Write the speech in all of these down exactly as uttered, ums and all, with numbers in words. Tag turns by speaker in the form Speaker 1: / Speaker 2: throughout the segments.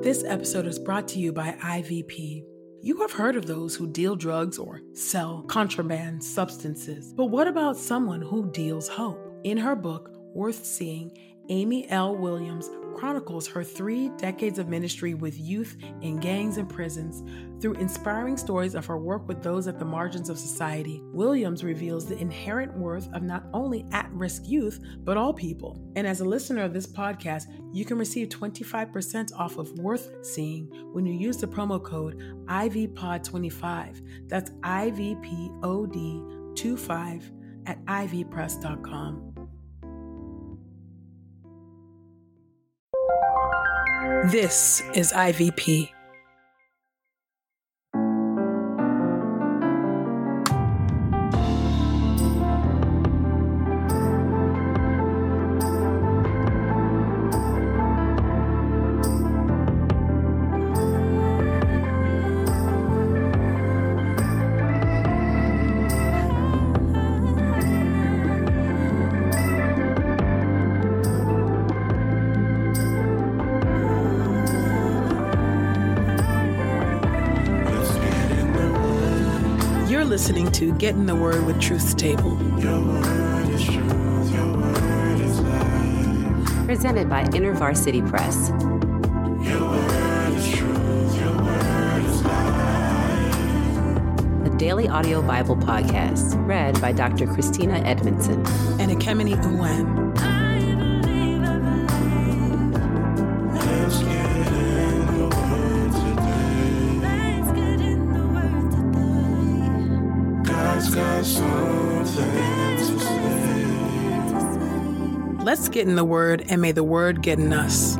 Speaker 1: This episode is brought to you by I V P. You have heard of those who deal drugs or sell contraband substances. But what about someone who deals hope? In her book, Worth Seeing, Amy L. Williams chronicles her three decades of ministry with youth in gangs and prisons. Through inspiring stories of her work with those at the margins of society, Williams reveals the inherent worth of not only at-risk youth, but all people. And as a listener of this podcast, you can receive twenty-five percent off of Worth Seeing when you use the promo code I V P O D twenty-five. That's I V P O D twenty-five at I V press dot com. This is I V P. Listening to Get in the Word with Truth's Table.
Speaker 2: Your word is truth, your word is life.
Speaker 3: Presented by InterVarsity Press.
Speaker 2: Your word is truth, your word is life.
Speaker 3: A daily audio Bible podcast read by Doctor Christina Edmondson
Speaker 1: and Ekemini Uwan.
Speaker 2: Let's get in the word today. Let's get in the word today. God's got something to say.
Speaker 1: Let's get in the Word, and may the Word get in us.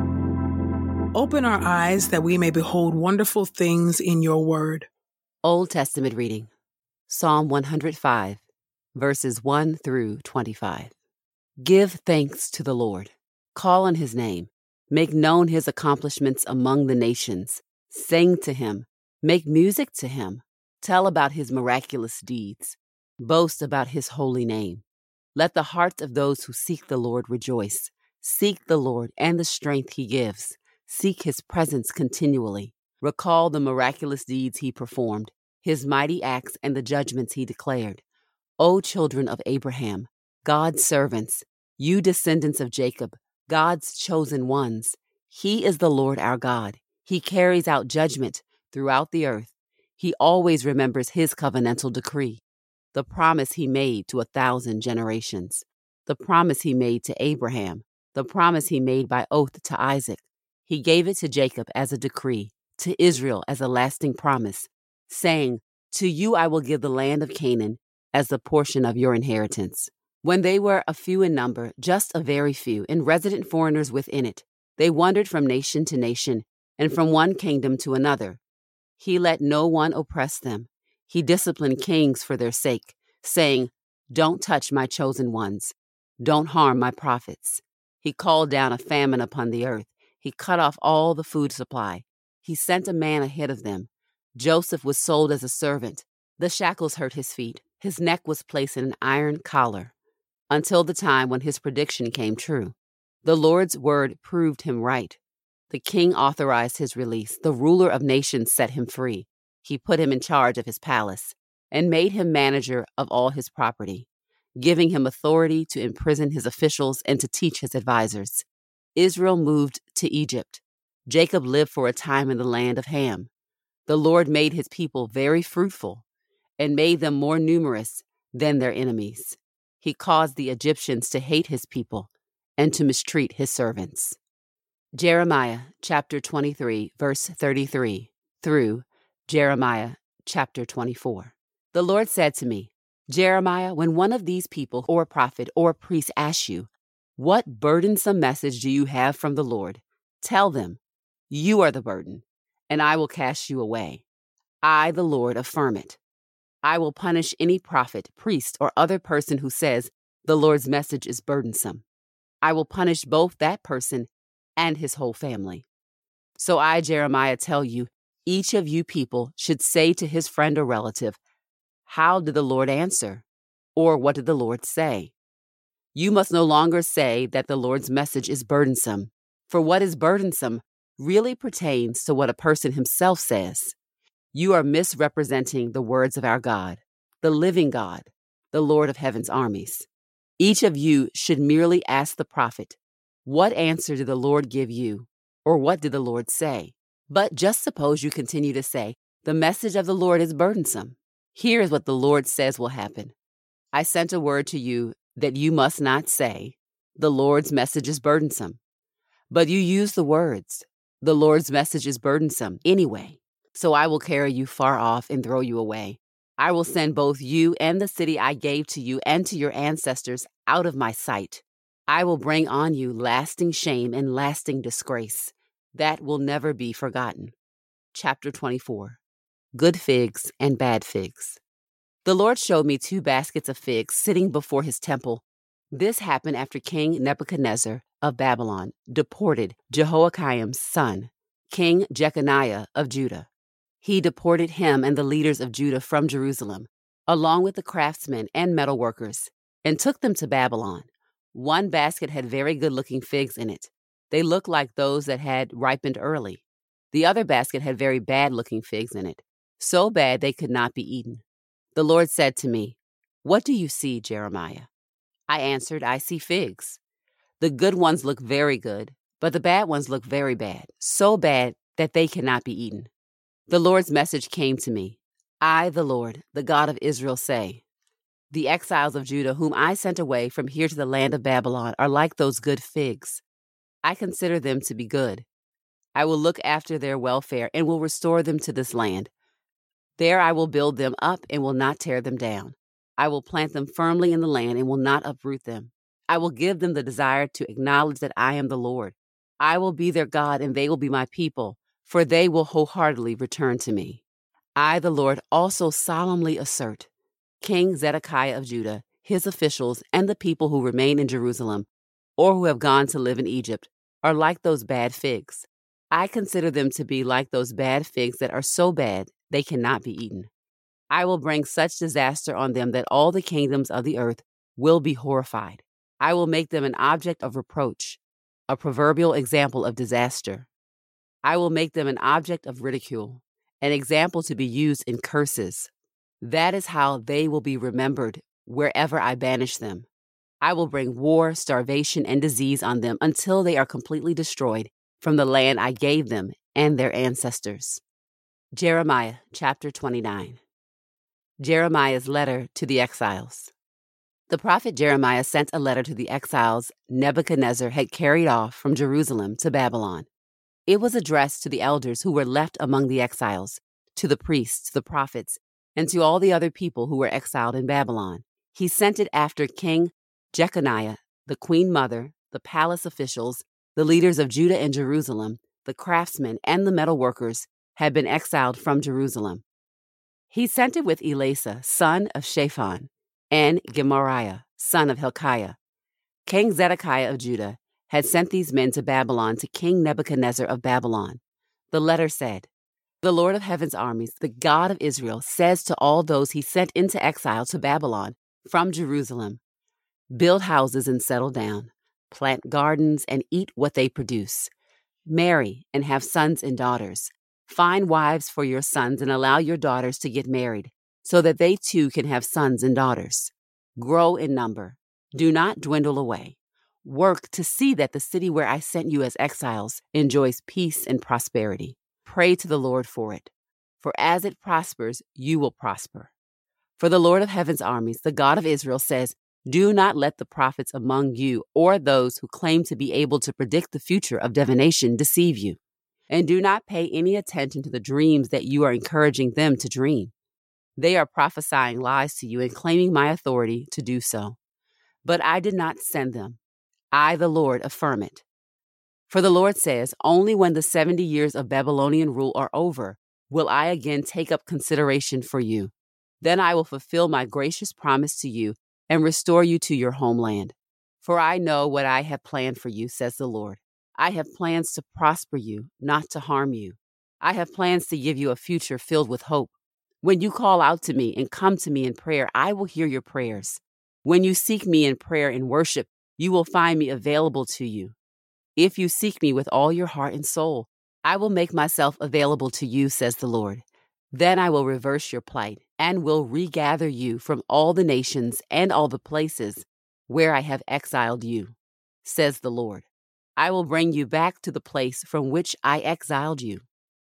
Speaker 1: Open our eyes that we may behold wonderful things in your Word.
Speaker 3: Old Testament reading, Psalm one hundred five, verses one through twenty-five. Give thanks to the Lord. Call on his name. Make known his accomplishments among the nations. Sing to him. Make music to him. Tell about his miraculous deeds. Boast about his holy name. Let the hearts of those who seek the Lord rejoice. Seek the Lord and the strength he gives. Seek his presence continually. Recall the miraculous deeds he performed, his mighty acts and the judgments he declared. O children of Abraham, God's servants, you descendants of Jacob, God's chosen ones. He is the Lord our God. He carries out judgment throughout the earth. He always remembers his covenantal decree, the promise he made to a thousand generations, the promise he made to Abraham, the promise he made by oath to Isaac. He gave it to Jacob as a decree, to Israel as a lasting promise, saying, to you I will give the land of Canaan as the portion of your inheritance. When they were a few in number, just a very few, and resident foreigners within it, they wandered from nation to nation and from one kingdom to another. He let no one oppress them. He disciplined kings for their sake, saying, don't touch my chosen ones. Don't harm my prophets. He called down a famine upon the earth. He cut off all the food supply. He sent a man ahead of them. Joseph was sold as a servant. The shackles hurt his feet. His neck was placed in an iron collar, until the time when his prediction came true. The Lord's word proved him right. The king authorized his release. The ruler of nations set him free. He put him in charge of his palace and made him manager of all his property, giving him authority to imprison his officials and to teach his advisors. Israel moved to Egypt. Jacob lived for a time in the land of Ham. The Lord made his people very fruitful and made them more numerous than their enemies. He caused the Egyptians to hate his people and to mistreat his servants. Jeremiah chapter twenty-three, verse thirty-three through Jeremiah chapter twenty-four. The Lord said to me, Jeremiah, when one of these people or a prophet or a priest asks you, what burdensome message do you have from the Lord? Tell them, you are the burden, and I will cast you away. I, the Lord, affirm it. I will punish any prophet, priest, or other person who says the Lord's message is burdensome. I will punish both that person and his whole family. So I, Jeremiah, tell you, each of you people should say to his friend or relative, how did the Lord answer? Or what did the Lord say? You must no longer say that the Lord's message is burdensome. For what is burdensome really pertains to what a person himself says. You are misrepresenting the words of our God, the living God, the Lord of heaven's armies. Each of you should merely ask the prophet, what answer did the Lord give you? Or what did the Lord say? But just suppose you continue to say, the message of the Lord is burdensome. Here is what the Lord says will happen. I sent a word to you that you must not say, the Lord's message is burdensome. But you use the words, the Lord's message is burdensome anyway. So I will carry you far off and throw you away. I will send both you and the city I gave to you and to your ancestors out of my sight. I will bring on you lasting shame and lasting disgrace that will never be forgotten. Chapter twenty-four. Good figs and bad figs. The Lord showed me two baskets of figs sitting before his temple. This happened after King Nebuchadnezzar of Babylon deported Jehoiakim's son, King Jeconiah of Judah. He deported him and the leaders of Judah from Jerusalem, along with the craftsmen and metalworkers, and took them to Babylon. One basket had very good-looking figs in it. They looked like those that had ripened early. The other basket had very bad-looking figs in it, so bad they could not be eaten. The Lord said to me, "What do you see, Jeremiah?" I answered, "I see figs. The good ones look very good, but the bad ones look very bad, so bad that they cannot be eaten." The Lord's message came to me. I, the Lord, the God of Israel, say, the exiles of Judah, whom I sent away from here to the land of Babylon, are like those good figs. I consider them to be good. I will look after their welfare and will restore them to this land. There I will build them up and will not tear them down. I will plant them firmly in the land and will not uproot them. I will give them the desire to acknowledge that I am the Lord. I will be their God and they will be my people, for they will wholeheartedly return to me. I, the Lord, also solemnly assert, King Zedekiah of Judah, his officials, and the people who remain in Jerusalem, or who have gone to live in Egypt, are like those bad figs. I consider them to be like those bad figs that are so bad they cannot be eaten. I will bring such disaster on them that all the kingdoms of the earth will be horrified. I will make them an object of reproach, a proverbial example of disaster. I will make them an object of ridicule, an example to be used in curses. That is how they will be remembered wherever I banish them. I will bring war, starvation, and disease on them until they are completely destroyed from the land I gave them and their ancestors. Jeremiah chapter twenty-nine. Jeremiah's letter to the exiles. The prophet Jeremiah sent a letter to the exiles Nebuchadnezzar had carried off from Jerusalem to Babylon. It was addressed to the elders who were left among the exiles, to the priests, the prophets, and to all the other people who were exiled in Babylon. He sent it after King Jeconiah, the queen mother, the palace officials, the leaders of Judah and Jerusalem, the craftsmen, and the metalworkers had been exiled from Jerusalem. He sent it with Elasah, son of Shaphan, and Gemariah, son of Hilkiah. King Zedekiah of Judah had sent these men to Babylon to King Nebuchadnezzar of Babylon. The letter said, "The Lord of heaven's armies, the God of Israel, says to all those he sent into exile to Babylon from Jerusalem, build houses and settle down, plant gardens and eat what they produce, marry and have sons and daughters, find wives for your sons and allow your daughters to get married, so that they too can have sons and daughters. Grow in number, do not dwindle away. Work to see that the city where I sent you as exiles enjoys peace and prosperity. Pray to the Lord for it, for as it prospers, you will prosper. For the Lord of heaven's armies, the God of Israel, says, do not let the prophets among you or those who claim to be able to predict the future of divination deceive you. And do not pay any attention to the dreams that you are encouraging them to dream. They are prophesying lies to you and claiming my authority to do so. But I did not send them. I, the Lord, affirm it. For the Lord says, only when the seventy years of Babylonian rule are over will I again take up consideration for you. Then I will fulfill my gracious promise to you and restore you to your homeland. For I know what I have planned for you, says the Lord. I have plans to prosper you, not to harm you. I have plans to give you a future filled with hope. When you call out to me and come to me in prayer, I will hear your prayers. When you seek me in prayer and worship, you will find me available to you. If you seek me with all your heart and soul, I will make myself available to you, says the Lord. Then I will reverse your plight and will regather you from all the nations and all the places where I have exiled you, says the Lord. I will bring you back to the place from which I exiled you.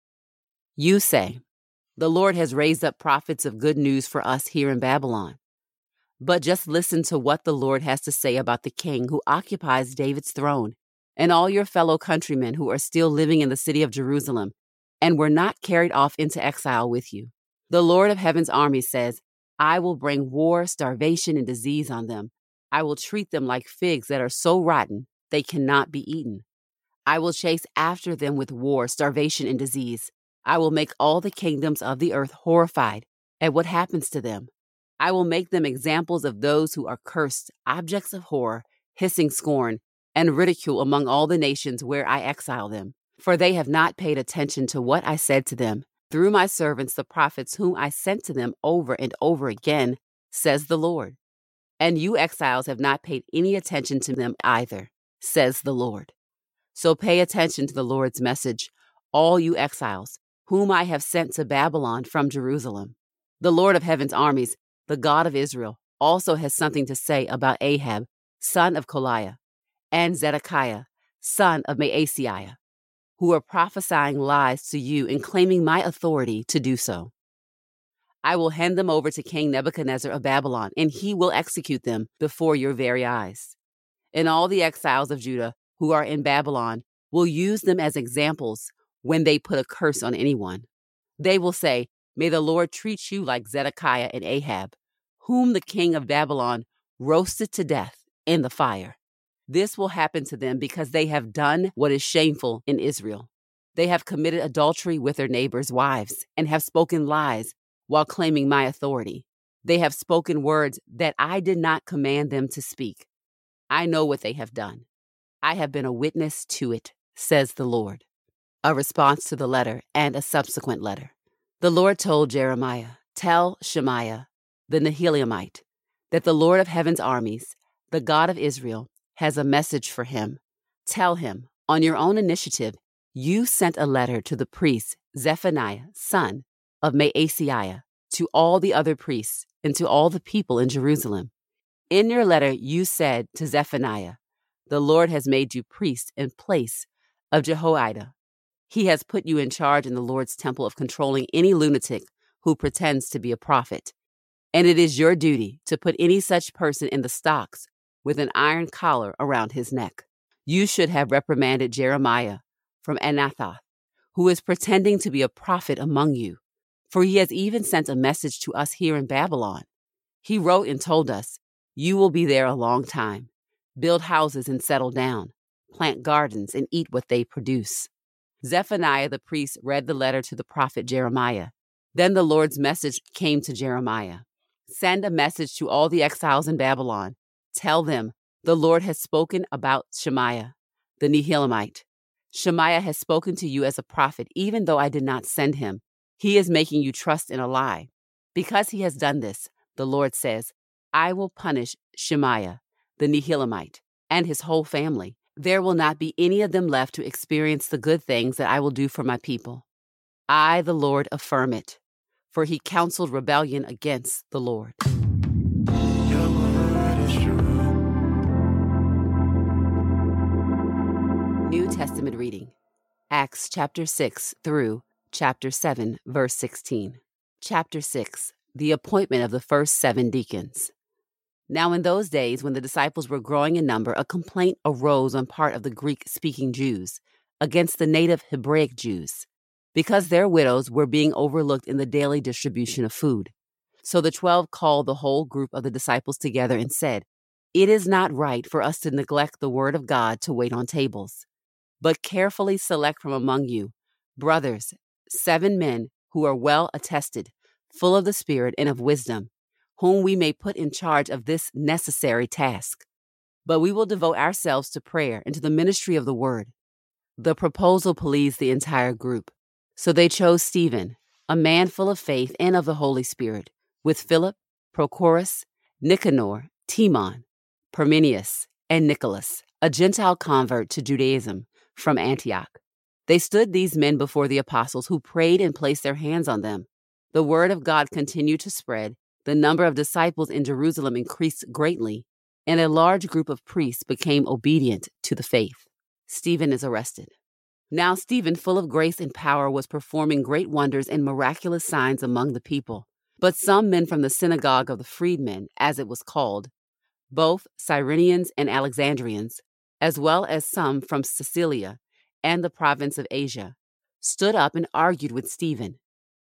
Speaker 3: You say, the Lord has raised up prophets of good news for us here in Babylon. But just listen to what the Lord has to say about the king who occupies David's throne and all your fellow countrymen who are still living in the city of Jerusalem and were not carried off into exile with you. The Lord of heaven's army says, I will bring war, starvation, and disease on them. I will treat them like figs that are so rotten they cannot be eaten. I will chase after them with war, starvation, and disease. I will make all the kingdoms of the earth horrified at what happens to them. I will make them examples of those who are cursed, objects of horror, hissing scorn, and ridicule among all the nations where I exile them. For they have not paid attention to what I said to them through my servants, the prophets, whom I sent to them over and over again, says the Lord. And you exiles have not paid any attention to them either, says the Lord. So pay attention to the Lord's message, all you exiles, whom I have sent to Babylon from Jerusalem. The Lord of heaven's armies, the God of Israel, also has something to say about Ahab, son of Koliah, and Zedekiah, son of Maaseiah, who are prophesying lies to you and claiming my authority to do so. I will hand them over to King Nebuchadnezzar of Babylon, and he will execute them before your very eyes. And all the exiles of Judah who are in Babylon will use them as examples when they put a curse on anyone. They will say, may the Lord treat you like Zedekiah and Ahab, whom the king of Babylon roasted to death in the fire. This will happen to them because they have done what is shameful in Israel. They have committed adultery with their neighbors' wives and have spoken lies while claiming my authority. They have spoken words that I did not command them to speak. I know what they have done. I have been a witness to it, says the Lord. A response to the letter and a subsequent letter. The Lord told Jeremiah, tell Shemaiah, the Nehelaamite, that the Lord of heaven's armies, the God of Israel, has a message for him. Tell him, on your own initiative, you sent a letter to the priest Zephaniah, son of Maaseiah, to all the other priests and to all the people in Jerusalem. In your letter, you said to Zephaniah, the Lord has made you priest in place of Jehoiada. He has put you in charge in the Lord's temple of controlling any lunatic who pretends to be a prophet. And it is your duty to put any such person in the stocks with an iron collar around his neck. You should have reprimanded Jeremiah from Anathoth, who is pretending to be a prophet among you, for he has even sent a message to us here in Babylon. He wrote and told us, you will be there a long time, build houses and settle down, plant gardens and eat what they produce. Zephaniah the priest read the letter to the prophet Jeremiah. Then the Lord's message came to Jeremiah. Send a message to all the exiles in Babylon. Tell them, the Lord has spoken about Shemaiah, the Nehelaamite. Shemaiah has spoken to you as a prophet, even though I did not send him. He is making you trust in a lie. Because he has done this, the Lord says, I will punish Shemaiah, the Nehelaamite, and his whole family. There will not be any of them left to experience the good things that I will do for my people. I, the Lord, affirm it, for he counseled rebellion against the Lord.
Speaker 2: Your word is true.
Speaker 3: New Testament reading, Acts chapter six through chapter seven, verse sixteen. Chapter six, the appointment of the first seven deacons. Now in those days, when the disciples were growing in number, a complaint arose on part of the Greek-speaking Jews against the native Hebraic Jews, because their widows were being overlooked in the daily distribution of food. So the twelve called the whole group of the disciples together and said, it is not right for us to neglect the word of God to wait on tables, but carefully select from among you, brothers, seven men who are well attested, full of the Spirit and of wisdom, whom we may put in charge of this necessary task. But we will devote ourselves to prayer and to the ministry of the word. The proposal pleased the entire group. So they chose Stephen, a man full of faith and of the Holy Spirit, with Philip, Prochorus, Nicanor, Timon, Parmenius, and Nicholas, a Gentile convert to Judaism from Antioch. They stood these men before the apostles, who prayed and placed their hands on them. The word of God continued to spread. The number of disciples in Jerusalem increased greatly, and a large group of priests became obedient to the faith. Stephen is arrested. Now Stephen, full of grace and power, was performing great wonders and miraculous signs among the people. But some men from the synagogue of the freedmen, as it was called, both Cyrenians and Alexandrians, as well as some from Cilicia and the province of Asia, stood up and argued with Stephen.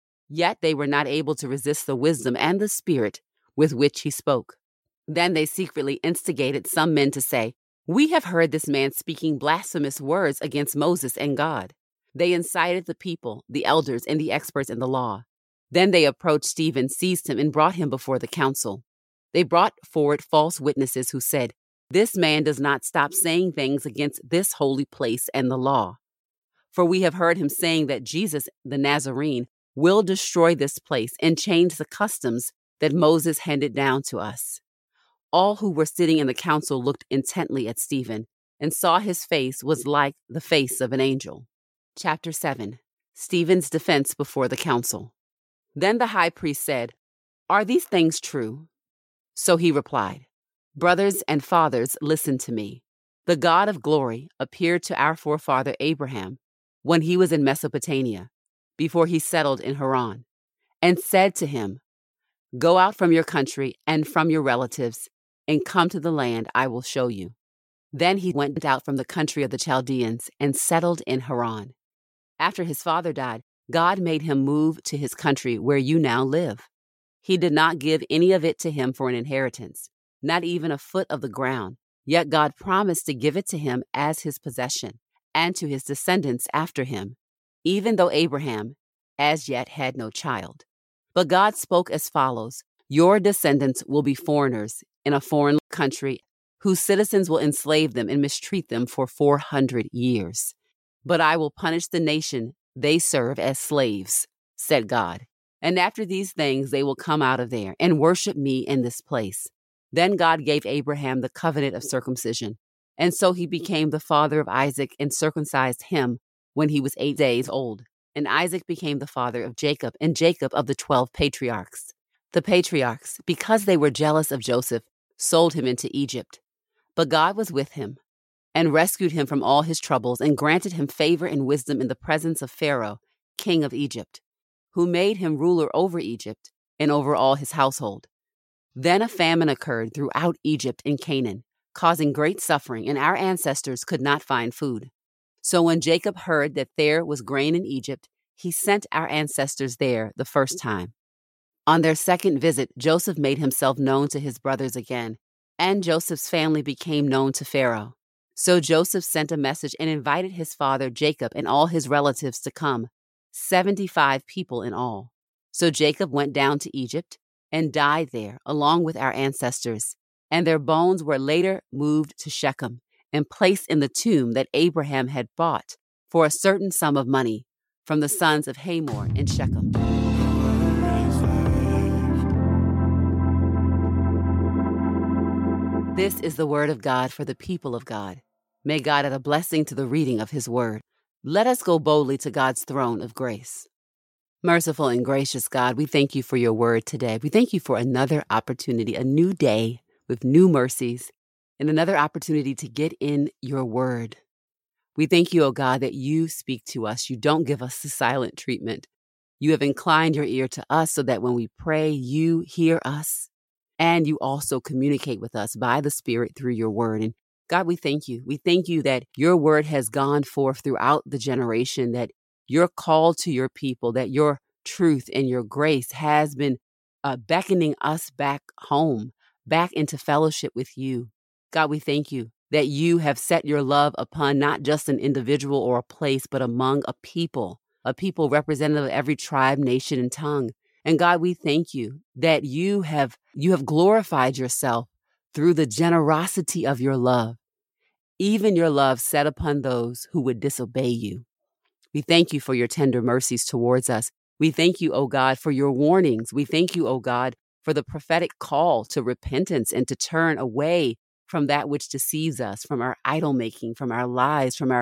Speaker 3: Yet they were not able to resist the wisdom and the spirit with which he spoke. Then they secretly instigated some men to say, "We have heard this man speaking blasphemous words against Moses and God." They incited the people, the elders, and the experts in the law. Then they approached Stephen, seized him, and brought him before the council. They brought forward false witnesses who said, "This man does not stop saying things against this holy place and the law. For we have heard him saying that Jesus the Nazarene will destroy this place and change the customs that Moses handed down to us." All who were sitting in the council looked intently at Stephen and saw his face was like the face of an angel. Chapter seven. Stephen's defense before the council. Then the high priest said, "Are these things true?" So he replied, "Brothers and fathers, listen to me. The God of glory appeared to our forefather Abraham when he was in Mesopotamia, before he settled in Haran, and said to him, 'Go out from your country and from your relatives, and come to the land I will show you.' Then he went out from the country of the Chaldeans and settled in Haran. After his father died, God made him move to his country where you now live. He did not give any of it to him for an inheritance, not even a foot of the ground, yet God promised to give it to him as his possession and to his descendants after him, even though Abraham as yet had no child. But God spoke as follows, 'Your descendants will be foreigners in a foreign country, whose citizens will enslave them and mistreat them for four hundred years. But I will punish the nation they serve as slaves,' said God. 'And after these things they will come out of there and worship me in this place.' Then God gave Abraham the covenant of circumcision, and so he became the father of Isaac and circumcised him when he was eight days old. And Isaac became the father of Jacob, and Jacob of the twelve patriarchs. The patriarchs, because they were jealous of Joseph, sold him into Egypt. But God was with him and rescued him from all his troubles and granted him favor and wisdom in the presence of Pharaoh, king of Egypt, who made him ruler over Egypt and over all his household. Then a famine occurred throughout Egypt and Canaan, causing great suffering, and our ancestors could not find food. So when Jacob heard that there was grain in Egypt, he sent our ancestors there the first time. On their second visit, Joseph made himself known to his brothers again, and Joseph's family became known to Pharaoh. So Joseph sent a message and invited his father Jacob and all his relatives to come, seventy-five people in all. So Jacob went down to Egypt and died there along with our ancestors, and their bones were later moved to Shechem and placed in the tomb that Abraham had bought for a certain sum of money from the sons of Hamor in Shechem. This is the word of God for the people of God. May God add a blessing to the reading of his word. Let us go boldly to God's throne of grace. Merciful and gracious God, we thank you for your word today. We thank you for another opportunity, a new day with new mercies, and another opportunity to get in your word. We thank you, O God, that you speak to us. You don't give us the silent treatment. You have inclined your ear to us so that when we pray, you hear us. And you also communicate with us by the Spirit through your word. And God, we thank you. We thank you that your word has gone forth throughout the generation, that your call to your people, that your truth and your grace has been uh, beckoning us back home, back into fellowship with you. God, we thank you that you have set your love upon not just an individual or a place, but among a people, a people representative of every tribe, nation, and tongue. And God, we thank you that you have you have glorified yourself through the generosity of your love, even your love set upon those who would disobey you. We thank you for your tender mercies towards us. We thank you, O God, for your warnings. We thank you, O God, for the prophetic call to repentance and to turn away from that which deceives us, from our idol making, from our lies, from our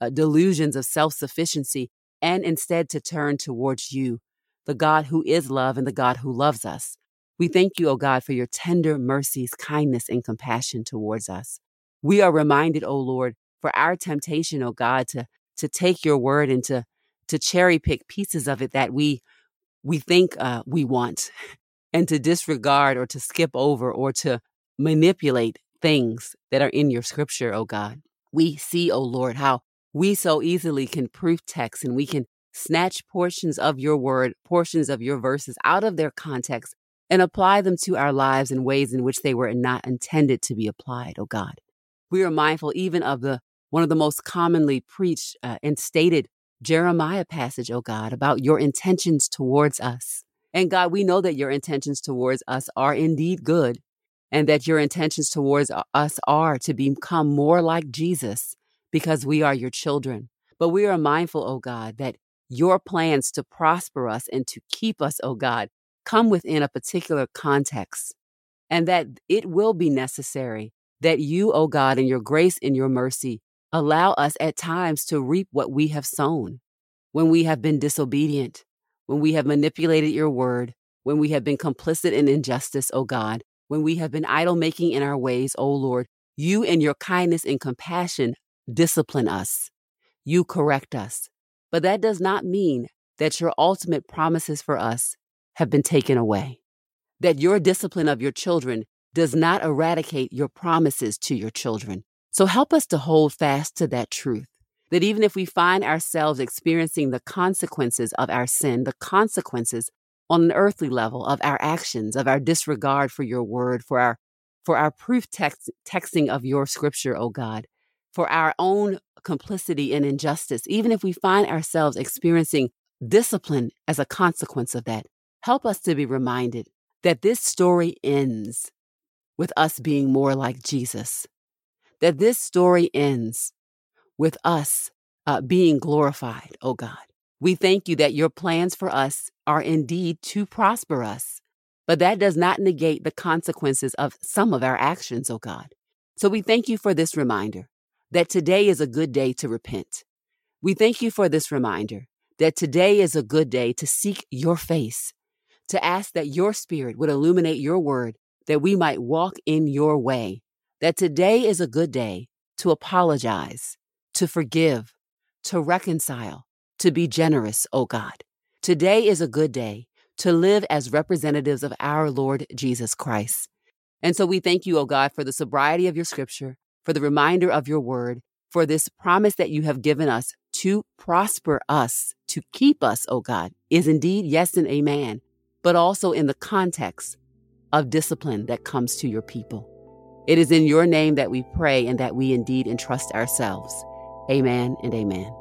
Speaker 3: uh, delusions of self-sufficiency, and instead to turn towards you, the God who is love and the God who loves us. We thank you, O God, for your tender mercies, kindness, and compassion towards us. We are reminded, O Lord, for our temptation, O God, to, to take your word and to, to cherry pick pieces of it that we, we think uh, we want, and to disregard or to skip over or to manipulate things that are in your scripture, O God. We see, O Lord, how we so easily can proof text and we can snatch portions of your word, portions of your verses out of their context and apply them to our lives in ways in which they were not intended to be applied, O God. We are mindful even of the one of the most commonly preached uh, and stated Jeremiah passage, O God, about your intentions towards us. And God, we know that your intentions towards us are indeed good, and that your intentions towards us are to become more like Jesus because we are your children. But we are mindful, O God, that your plans to prosper us and to keep us, O God, come within a particular context, and that it will be necessary that you, O God, in your grace and your mercy, allow us at times to reap what we have sown when we have been disobedient, when we have manipulated your word, when we have been complicit in injustice, O God, when we have been idol-making in our ways, O Lord. You in your kindness and compassion discipline us. You correct us. But that does not mean that your ultimate promises for us have been taken away, that your discipline of your children does not eradicate your promises to your children. So help us to hold fast to that truth, that even if we find ourselves experiencing the consequences of our sin, the consequences on an earthly level of our actions, of our disregard for your word, for our for our proof text, texting of your scripture, O God, for our own complicity in injustice, even if we find ourselves experiencing discipline as a consequence of that, help us to be reminded that this story ends with us being more like Jesus, that this story ends with us uh, being glorified, oh God. We thank you that your plans for us are indeed to prosper us, but that does not negate the consequences of some of our actions, oh God. So we thank you for this reminder that today is a good day to repent. We thank you for this reminder that today is a good day to seek your face, to ask that your spirit would illuminate your word, that we might walk in your way, that today is a good day to apologize, to forgive, to reconcile, to be generous, oh God. Today is a good day to live as representatives of our Lord Jesus Christ. And so we thank you, oh God, for the sobriety of your scripture, for the reminder of your word, for this promise that you have given us to prosper us, to keep us, oh God, is indeed yes and amen, but also in the context of discipline that comes to your people. It is in your name that we pray and that we indeed entrust ourselves. Amen and amen.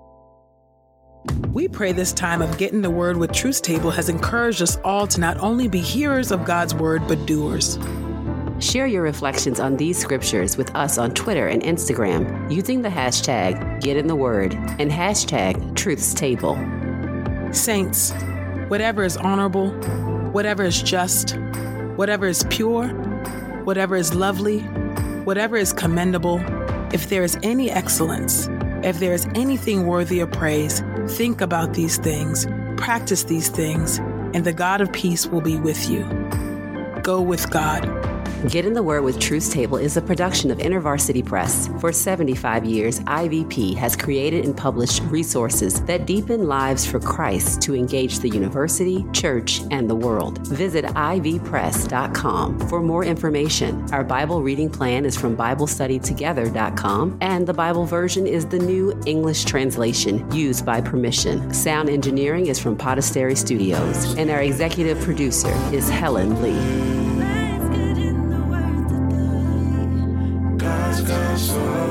Speaker 1: We pray this time of Getting the Word with Truth Table has encouraged us all to not only be hearers of God's word, but doers.
Speaker 3: Share your reflections on these scriptures with us on Twitter and Instagram using the hashtag GetInTheWord and hashtag Truth's Table.
Speaker 1: Saints, whatever is honorable, whatever is just, whatever is pure, whatever is lovely, whatever is commendable, if there is any excellence, if there is anything worthy of praise, think about these things, practice these things, and the God of peace will be with you. Go with God.
Speaker 3: Get in the Word with Truth's Table is a production of InterVarsity Press. For seventy-five years, I V P has created and published resources that deepen lives for Christ to engage the university, church, and the world. Visit I V press dot com for more information. Our Bible reading plan is from Bible Study Together dot com, and the Bible version is the New English Translation used by permission. Sound engineering is from Podastery Studios, and our executive producer is Helen Lee.
Speaker 2: God's got so